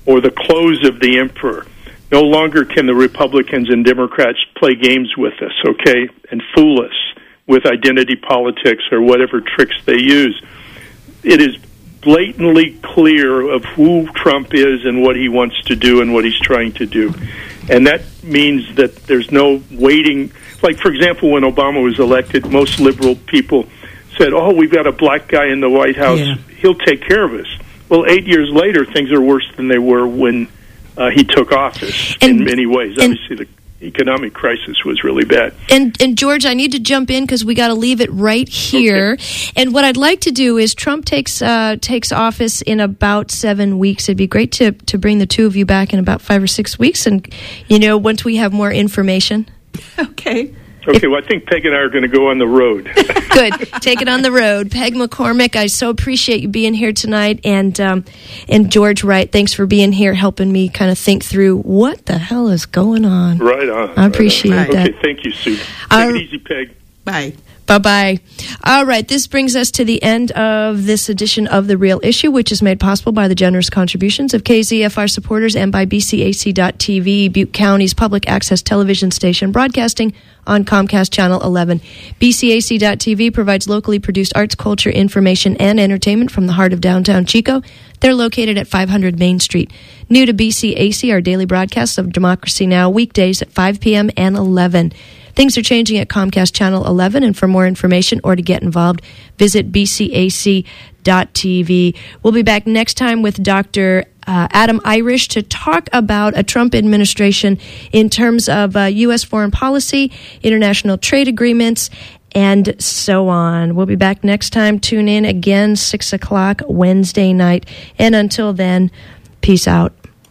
or the clothes of the emperor. No longer can the Republicans and Democrats play games with us, okay, and fool us with identity politics or whatever tricks they use. It is blatantly clear of who Trump is and what he wants to do and what he's trying to do. And that means that there's no waiting. Like, for example, when Obama was elected, most liberal people said, oh, we've got a black guy in the White House. Yeah. He'll take care of us. Well, 8 years later, things are worse than they were when he took office in many ways. Obviously, the economic crisis was really bad. And George, I need to jump in because we got to leave it right here. Okay. And what I'd like to do is Trump takes office in about 7 weeks. It'd be great to bring the two of you back in about 5 or 6 weeks, and once we have more information. Okay. Okay, well, I think Peg and I are going to go on the road. Good. Take it on the road. Peg McCormick, I so appreciate you being here tonight. And George Wright, thanks for being here, helping me kind of think through what the hell is going on. Right on. I appreciate that. Okay, thank you, Sue. Take it easy, Peg. Bye. Bye-bye. All right, this brings us to the end of this edition of The Real Issue, which is made possible by the generous contributions of KZFR supporters and by BCAC.TV, Butte County's public access television station, broadcasting on Comcast Channel 11. BCAC.TV provides locally produced arts, culture, information, and entertainment from the heart of downtown Chico. They're located at 500 Main Street. New to BCAC are daily broadcasts of Democracy Now! Weekdays at 5 p.m. and 11. Things are changing at Comcast Channel 11, and for more information or to get involved, visit bcac.tv. We'll be back next time with Dr. Adam Irish to talk about a Trump administration in terms of U.S. foreign policy, international trade agreements, and so on. We'll be back next time. Tune in again, 6 o'clock Wednesday night. And until then, peace out.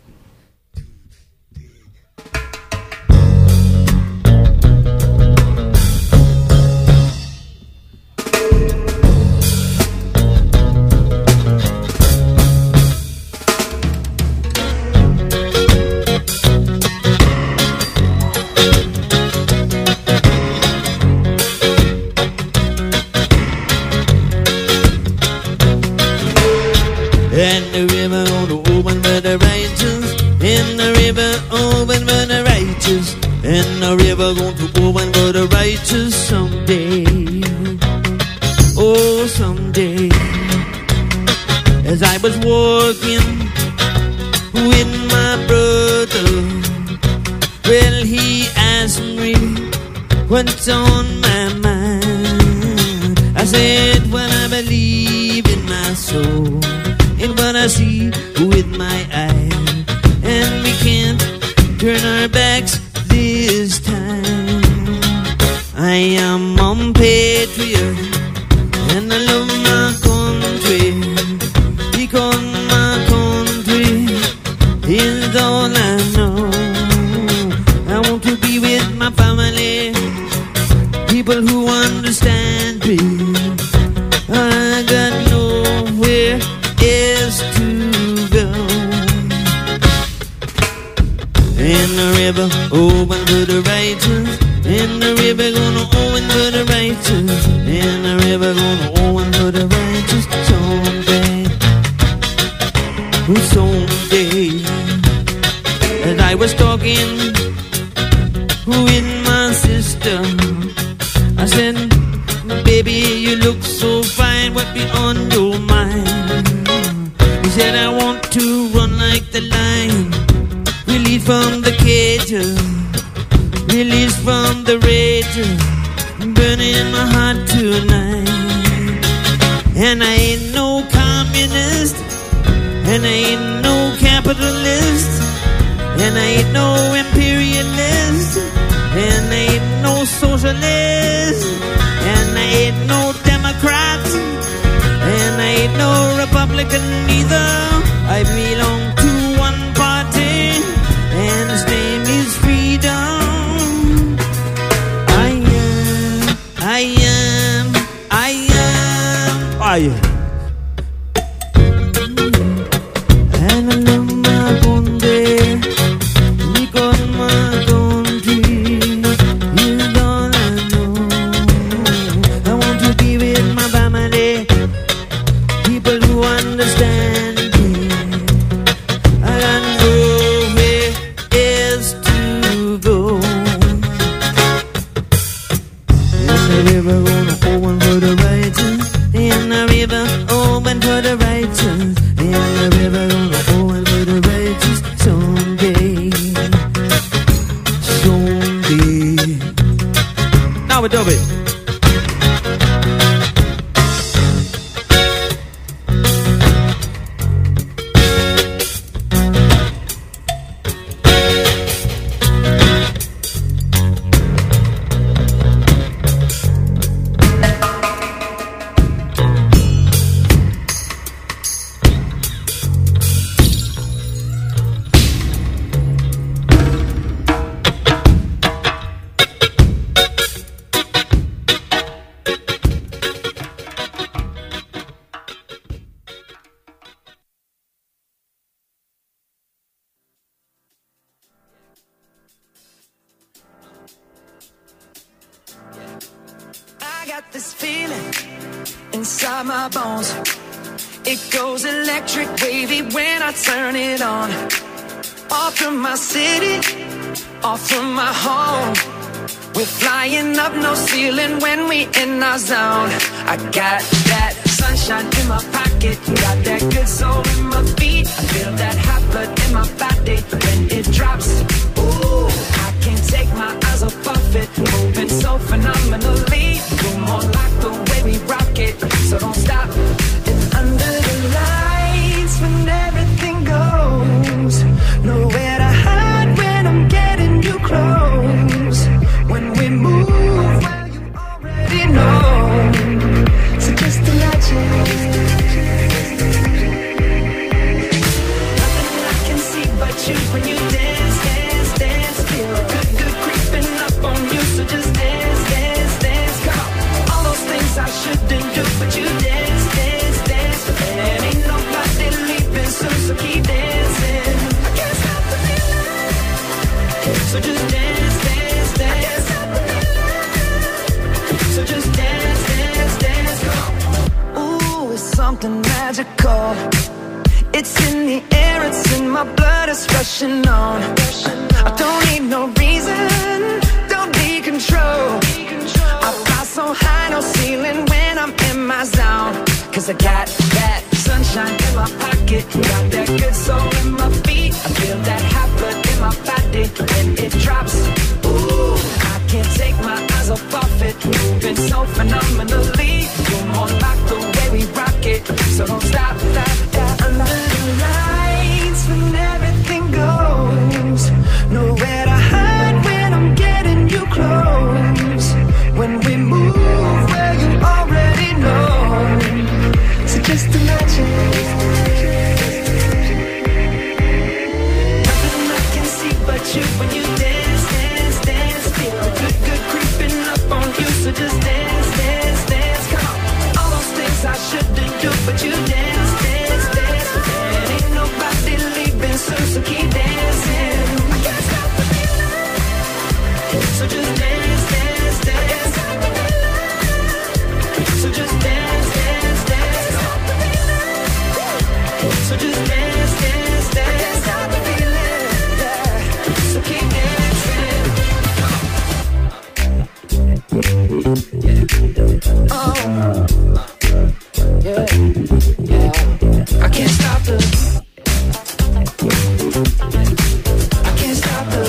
And the river gonna open for the righteous, and the river open for the righteous, and the river gonna open for the righteous someday. Oh, someday. As I was walking with my brother, well, he asked me what's on my mind. I said, well, I believe in my soul, in what I see with my eyes, and we can't turn our backs this time. I am a patriot, and I love my country, because my country is all I know. I want to be with my family, people who understand me. I got nowhere is to go. And the river open for the righteous, and the river gonna open for the righteous, and the river gonna open for the righteous someday. Someday. As I was talking with my sister, I said, baby, you look so fine, what be on your mind? He said, I want to run like the lion, released from the cages, released from the rages, burning my heart tonight. And I ain't no communist, and I ain't no capitalist, and I ain't no imperialist, and I ain't no socialist, and I ain't no Democrat, and I ain't no Republican either. I belong to one party, and his name is freedom. I am. And I love my country, because my country is all I know. I want to be with my family, people who understand me. got this feeling inside my bones. It goes electric wavy when I turn it on. Off from my city, off from my home. We're flying up, no ceiling when we in our zone. I got that sunshine in my pocket, got that good soul in my feet. I feel that hot blood in my body when it drops. Ooh, I can't take my eyes off of it, moving so phenomenally. You're more like the way we rock it, so don't stop. And under the lights when everything goes, nowhere to hide when I'm getting you close. When we move, well, you already know. So just imagine. Nothing I can see but you when you dance, dance, dance. Feel good, good creeping up on you. So just dance, dance, dance. Come on. All those things I shouldn't do, but you dance, dance, dance. And ain't nobody leaving soon, so keep dancing. I can't stop the feeling. So just dance, dance, dance. So just dance, dance, dance. Ooh, it's something magical. It's in the air, it's in my blood, it's rushing on. I don't need no reason, don't need control. I fly so high, no ceiling when I'm in my zone. Cause I got that sunshine in my pocket, got that good soul in my feet. I feel that hot blood in my body when it drops. Ooh, I can't take my eyes off of it, moving so phenomenally. You're more like the way we rock it, so don't stop, stop, stop. Under the lights when everything goes, nowhere to hide when I'm getting you close. When we move, well, you already know. So just imagine. Nothing I can see but you when you dance, dance, dance. Feel good, good creeping up on you. So just dance, dance, dance. Come on. All those things I shouldn't do, but you dance, dance, dance. And ain't nobody leaving soon, so keep dancing. I can't stop the feeling. So just dance, dance, dance. So just dance, dance, dance. So just dance, dance, dance. I can't stop the feeling. Yeah. So keep dancing. Oh, yeah, yeah. I can't stop the. I can't stop the.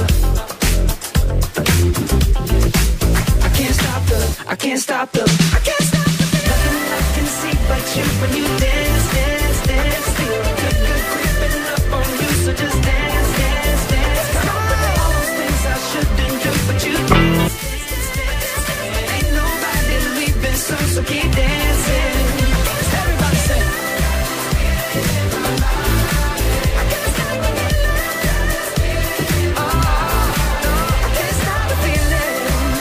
I can't stop the. I can't stop the. I can't stop the. Nothing I can see but you when you dance, dance, dance. Feel good, good creeping up on you. So just dance, dance, dance. Come on. All those things I shouldn't do, but you dance, dance, dance. Ain't nobody leaving soon, so keep dancing. Everybody say. I can't stop the feeling. Oh, no, I can't stop the feeling.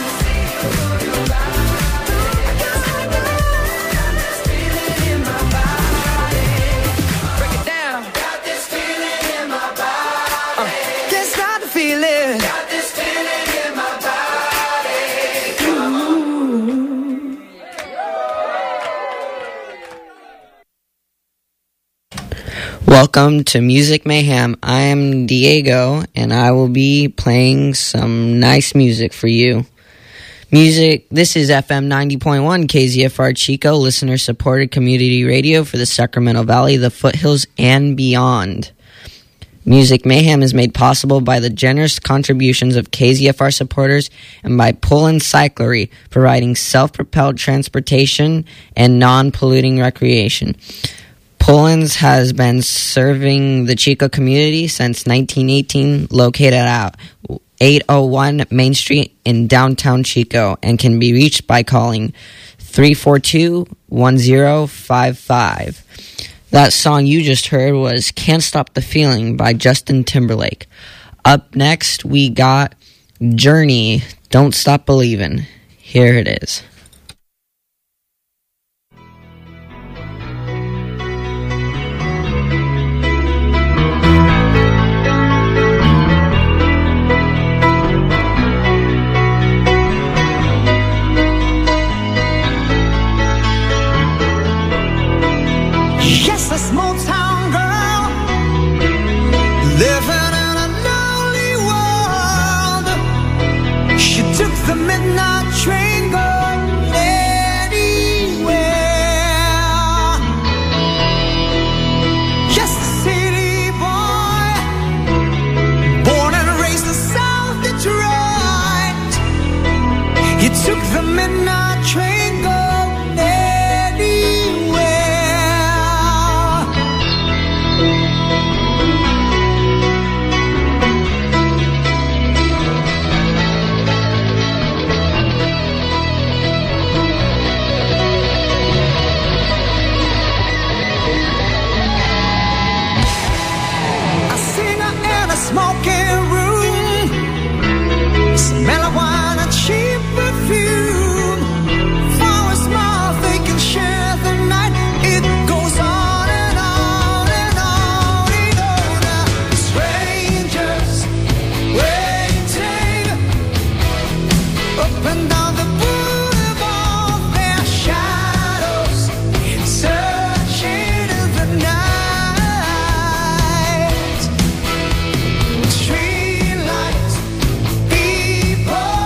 Welcome to Music Mayhem. I am Diego, and I will be playing some nice music for you. This is FM 90.1 KZFR Chico, listener-supported community radio for the Sacramento Valley, the foothills, and beyond. Music Mayhem is made possible by the generous contributions of KZFR supporters and by Pullen Cyclery, providing self-propelled transportation and non-polluting recreation. Pullens has been serving the Chico community since 1918, located at 801 Main Street in downtown Chico, and can be reached by calling 342-1055. That song you just heard was Can't Stop the Feeling by Justin Timberlake. Up next, we got Journey, Don't Stop Believin'. Here it is. smoky room, smell of wine and cheap perfume. For a smile they can share the night. It goes on and on and on. You know now, strangers waiting up and down the boulevard, their shadows searching in the night. Streetlights, people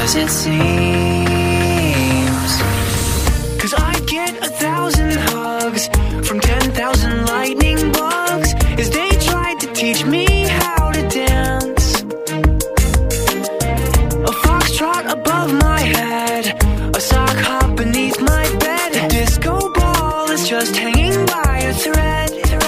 as it seems. 'Cause I get 1,000 hugs from 10,000 lightning bugs as they tried to teach me how to dance. A foxtrot above my head, a sock hop beneath my bed. A disco ball is just hanging by a thread.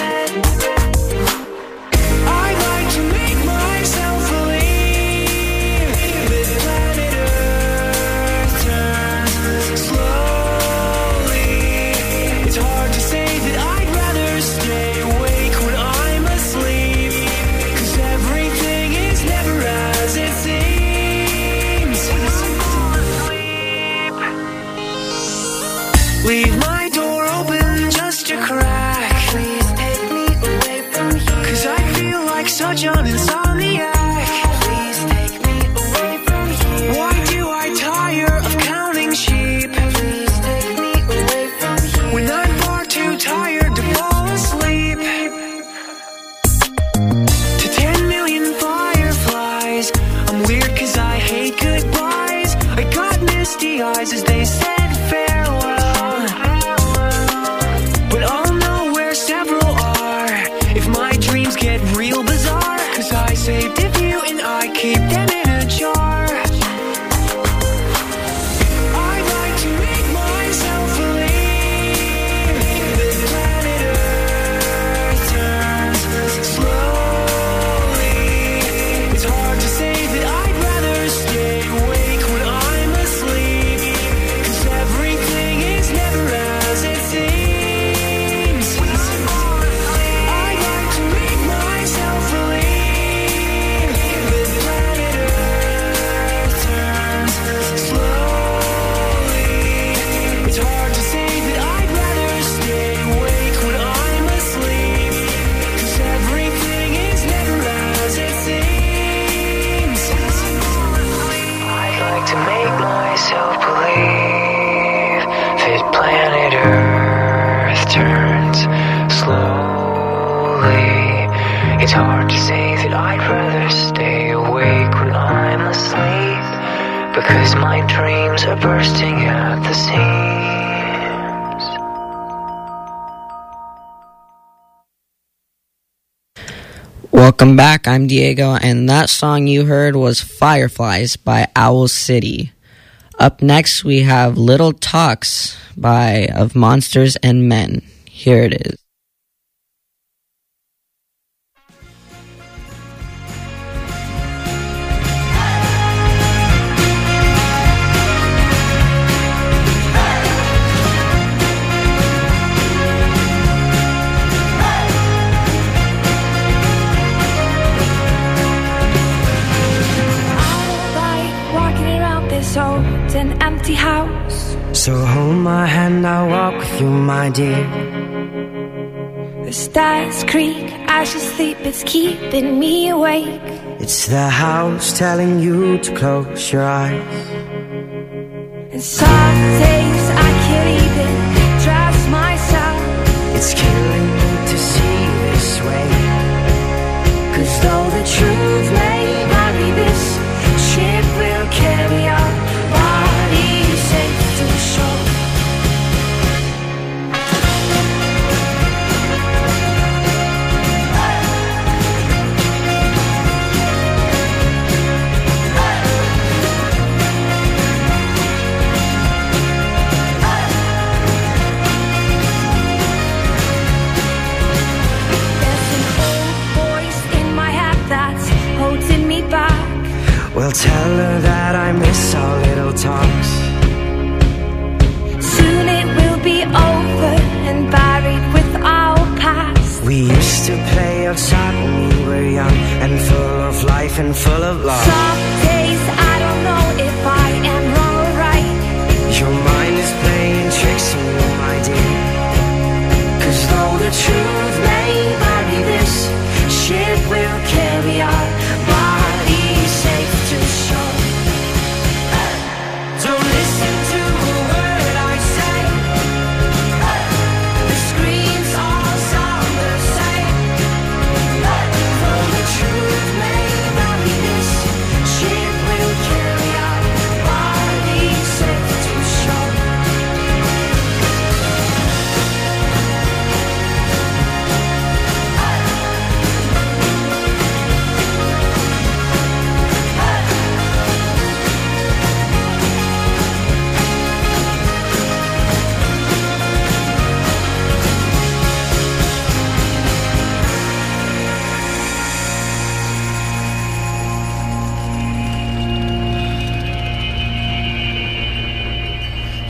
I like to make myself believe that planet Earth turns slowly. It's hard to say that I'd rather stay awake when I'm asleep, 'cause everything is never as it seems. Leave my door open just a crack. Please take me away from here, 'cause I feel like such an insomniac. Please take me away from here. Why do I tire of counting sheep? Please take me away from here, when I'm far too tired to fall asleep. To 10 million fireflies, I'm weird 'cause I hate goodbyes. I got misty eyes as they said farewell, but I'll know where several are if my dreams get real bizarre, 'cause I saved a few and I keep them in a jar. I like to make myself believe that planet Earth turns slowly. It's hard to say that I'd rather stay awake when I'm asleep, 'cause everything is never as it seems. I like to make myself believe that planet Earth turns slowly. It's hard to say that I'd rather stay awake when I'm asleep, 'cause everything is never as it seems. I'd like to make myself believe that planet Earth turns slowly. It's hard to say that I'd rather stay awake when I'm asleep, because my dreams are bursting at the seams. Welcome back, I'm Diego, and that song you heard was Fireflies by Owl City. Up next we have Little Talks of Monsters and Men. Here it is. Walking around this old and empty house. So hold my hand, I'll walk with you, my dear. The stars creak as you sleep, it's keeping me awake. It's the house telling you to close your eyes. And some days I can't even trust myself. It's killing me to see this way, 'cause though the truth may vary, this ship will carry our bodies safe to shore. Well, tell her that I miss our little talks. Soon it will be over and buried with our past. We used to play outside when we were young and full of life and full of love. Some days I don't know if I am wrong or right. Your mind is playing tricks on you, my dear. 'Cause though the truth may vary, this ship will carry our bodies safe to shore. Don't listen to a word I say. The screams all sound the same. Though the truth may vary, this ship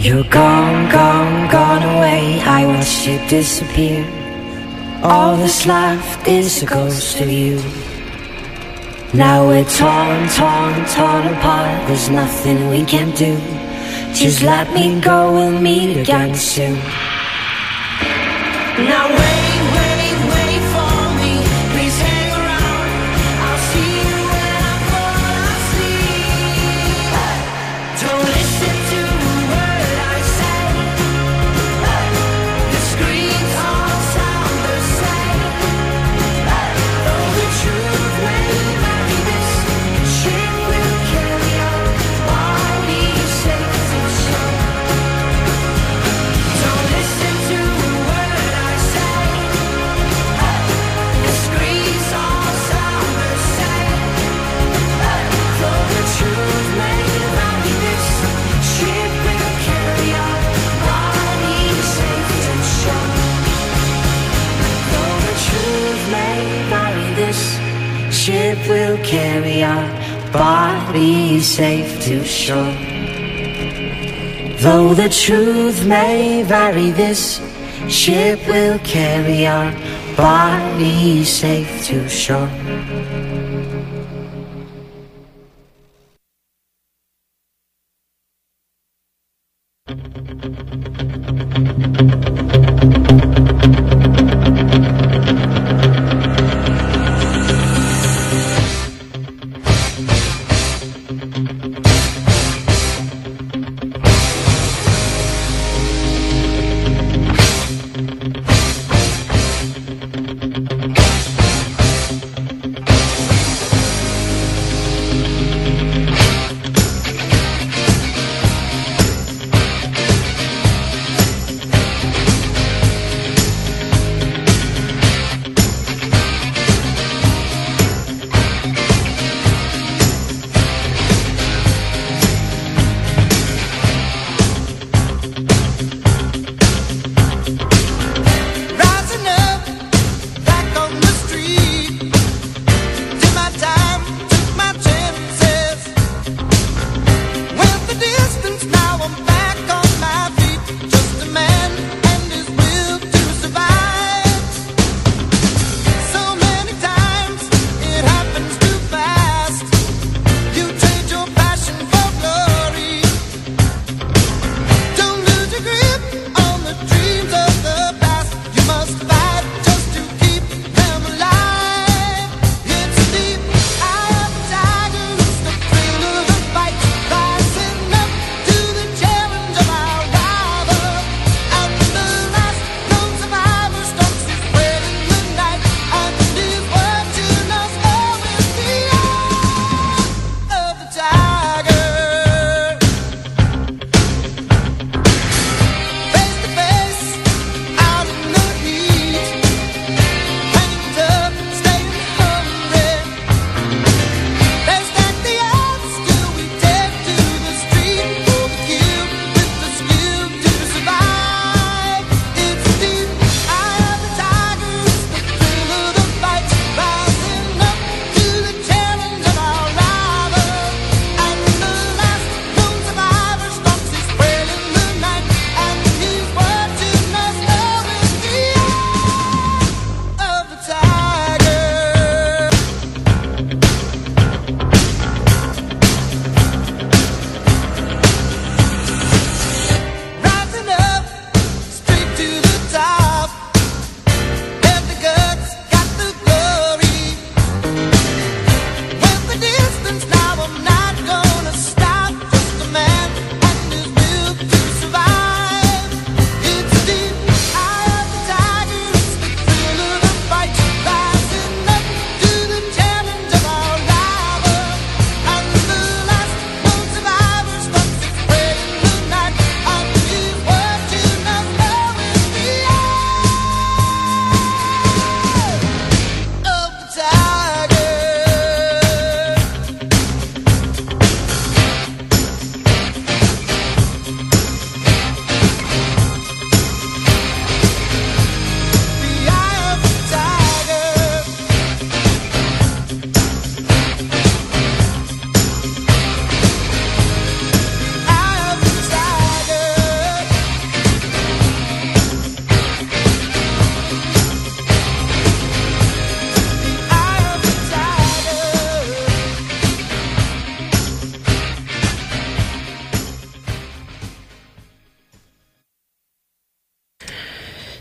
You're gone, gone, gone away. I watched you disappear. All that's left is a ghost of you. Now we're torn, torn, torn apart. There's nothing we can do. Just let me go, we'll meet again soon. Now wait, wait, wait for me. Please hang around. I'll see you when I fall asleep. Don't listen to a word I say. The screams all sound the same. Though the truth may vary, this ship will carry on. I'll be safe to shore. Don't listen to a word I say. The screams all sound the same. Though the truth may vary, this ship will carry on. I'll be safe to shore. Though the truth may vary, this ship will carry our bodies safe to shore. Though the truth may vary, this ship will carry our bodies safe to shore.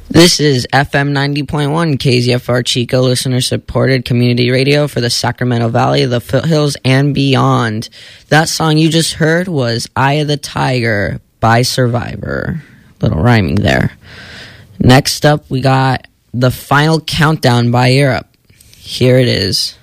This is FM 90.1 KZFR Chico, listener-supported community radio for the Sacramento Valley, the foothills, and beyond. That song you just heard was Eye of the Tiger by Survivor. Little rhyming there. Next up, we got The Final Countdown by Europe. Here it is.